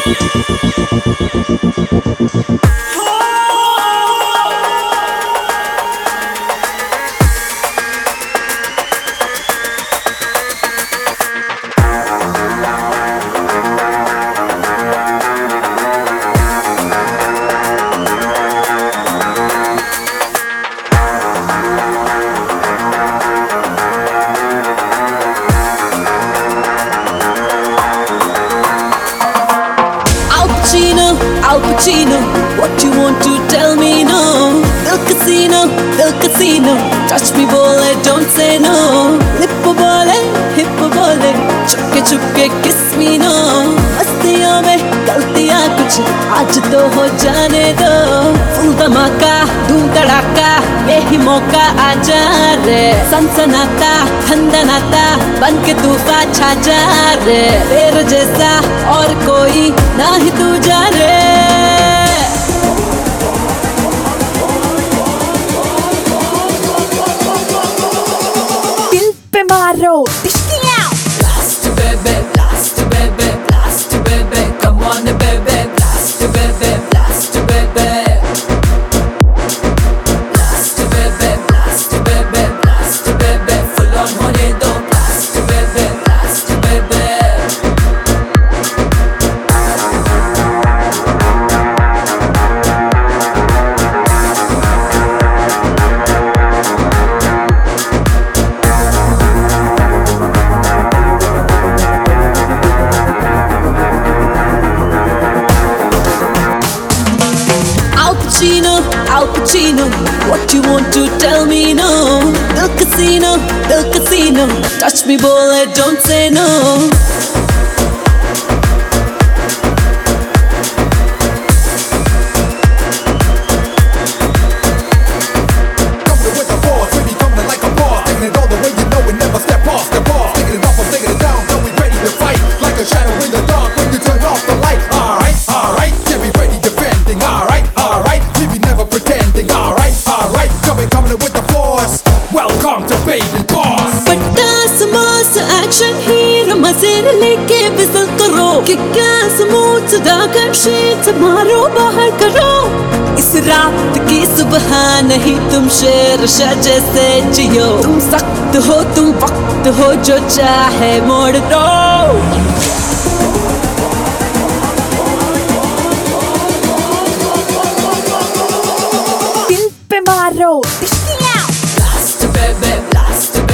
Al Pacino, what you want to tell me? No, Del Casino, touch me, bole, don't say no. Lippo bole, hippo bole, chupke kiss me, no. मस्तियों में गलतियाँ कुछ आज तो हो जाने दो. Full धमाका, धूम धड़ाका, यही मौका आजा रे. सनसनाता, खंदनाता, बन के तूफान छा जा रे. तेरे जैसा और कोई ना ही तू जा रे. दिल पे मारो तिश्कियाँ. Blast baby, blast baby, blast baby, come on baby, blast baby, blast baby. Blast baby, blast baby, blast baby, full on होने दो. Blast baby, blast baby. Al Pacino, what you want to tell me? No, Del Casino, touch me, bole, don't say no. Action hero मजेरे लेके विज़ल करो. किक्का smooth सदाकर sheet मारो बाहर करो. इस रात की सुबह नहीं तुम शेर शाह जैसे जियो. तुम सख्त हो तुम वक्त हो जो चाहे मोड़ दो. दिल पे मारो तिश्कियाँ. Blast baby, blast